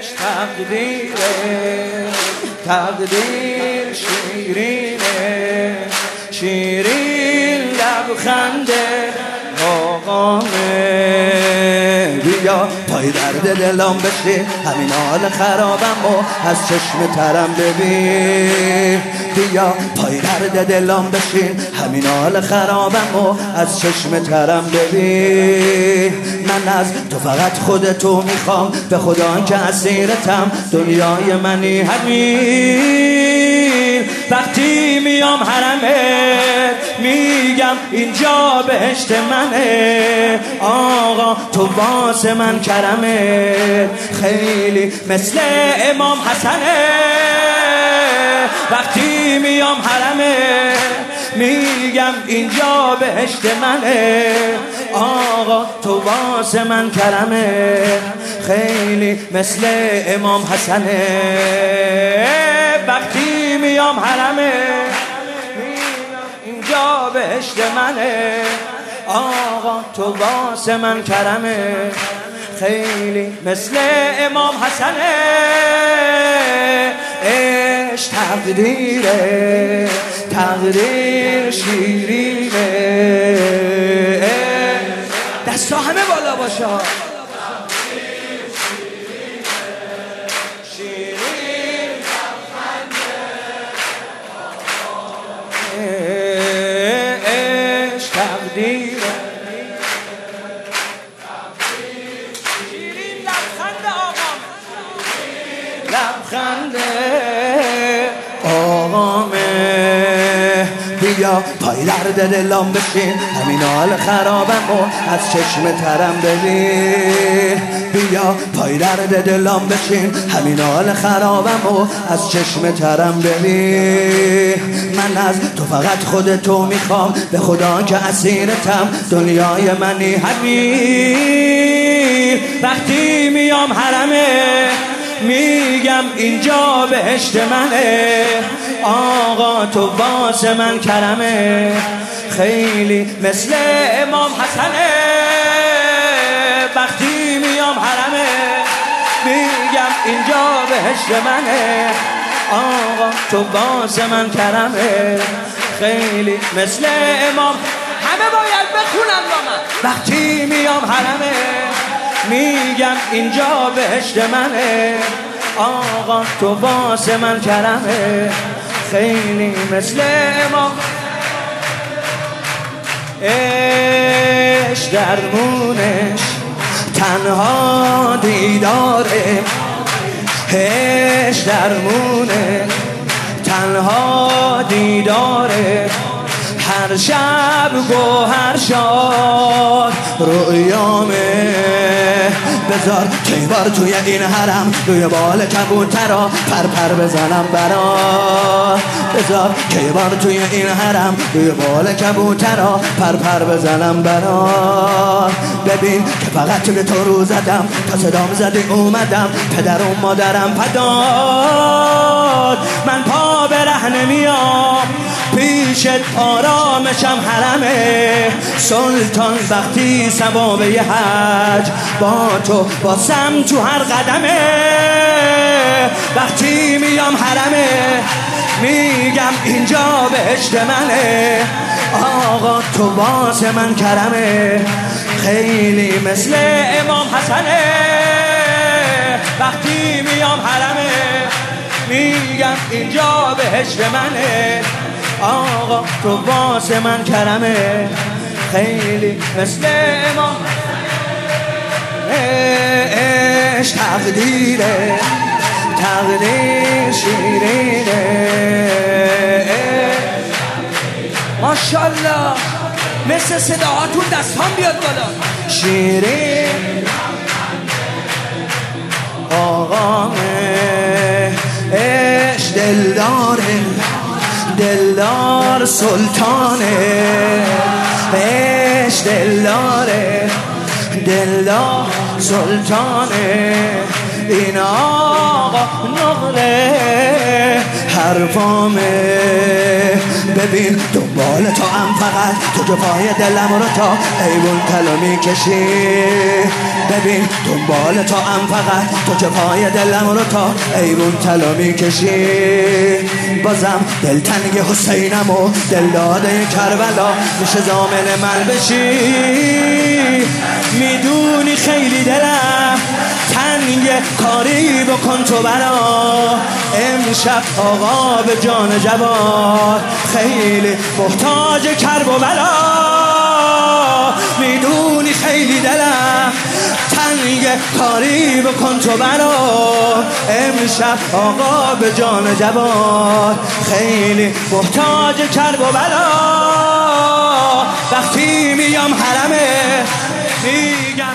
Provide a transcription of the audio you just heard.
تقدیر شیرینه، شیرین لبخنده آقامه. بیا پای درد دلم بشین، همین حال خرابم و از چشم ترم ببین. بیا پای درد دلم بشین، همین حال خرابم و از چشم ترم ببین. من از تو فقط خودتو میخوام، به خدا که اسیرتم، دنیای منی همین. وقتی میام حرمت میگم اینجا بهشت منه، آقا تو واسه من کرمه، خیلی مثل امام حسنه. وقتی میام حرمه میگم اینجا بهشت منه، آقا تو واسه من کرمه، خیلی مثل امام حسنه. وقتی میام حرمه اینجا بهشت منه، آقا تو واسه من کرمه، خیلی مثل امام حسنه. عشق تقدیره، تقدیر شیرینه. دستا همه بالا باشه. لبخنده آقامه. بیا پای درد دلم بشین، همین حال خرابم و از چشم ترم ببین. بیا پای درد دلم بشین، همین حال خرابم و از چشم ترم ببین. من از تو فقط خودتو میخوام، به خدا که اسیرتم، دنیای منی همین. وقتی میام حرمه میگم اینجا بهشت منه، آقا تو واسه من کرمه، خیلی مثل امام حسنه. وقتی میام حرمه میگم اینجا بهشت منه، آقا تو واسه من کرمه، خیلی مثل امام. همه باید بخونن با من. وقتی میام حرمه میگم اینجا بهشت منه، آقا تو واسه من کرمه، خیلی مثل امام. عشق درمونش تنها دیداره، عشق درمونه تنها دیداره. هر شب گوهر شاد رویامه. بذار کیبار توی این حرم، روی بال کبوترا پر پر بزنم برات. بذار کیبار توی این حرم، روی بال کبوترا پر پر بزنم برات. ببین که فقط به تو رو زدم، تا صدام زدی اومدم، پدر و مادرم فداد. من پا به ره نمیام، پیشت آرامشم حرمه. سلطان وقتی ثواب یه حج با تو باسم تو هر قدمه. وقتی میام حرمه میگم اینجا بهشت منه، آقا تو واسه من کرمه، خیلی مثل امام حسنه. وقتی میام حرمه میگم اینجا بهشت منه، آقا تو واسه من کرمه، خیلی مثل امام. عشق تقدیره، تقدیر شیرینه. ماشالله مثل صداهاتون دستان بیاد بالا. شیرین آقامه، عشق دلداره، دلدار سلطانه. عشق دلداره، دلدار سلطانه. این آقا نقره حرفامه. ببین دنبال تو هم فقط تو که پای دلم رو تا ایوون تلو میکشی. ببین دنبال تو هم فقط تو که پای دلم رو تا ایوون تلو میکشی. بازم دلتنگ حسینم و دل داده کربلا میشه ضامن من بشی. میدونی خیلی دلم تنگ، کاری بکن تو برا امشب آقا به جان جواد خیلی محتاج کرب و بلا. میدونی خیلی دلم تنگ، کاری بکن تو برا امشب آقا به جان جواد خیلی محتاج کرب و بلا. وقتی میام حرمه میگم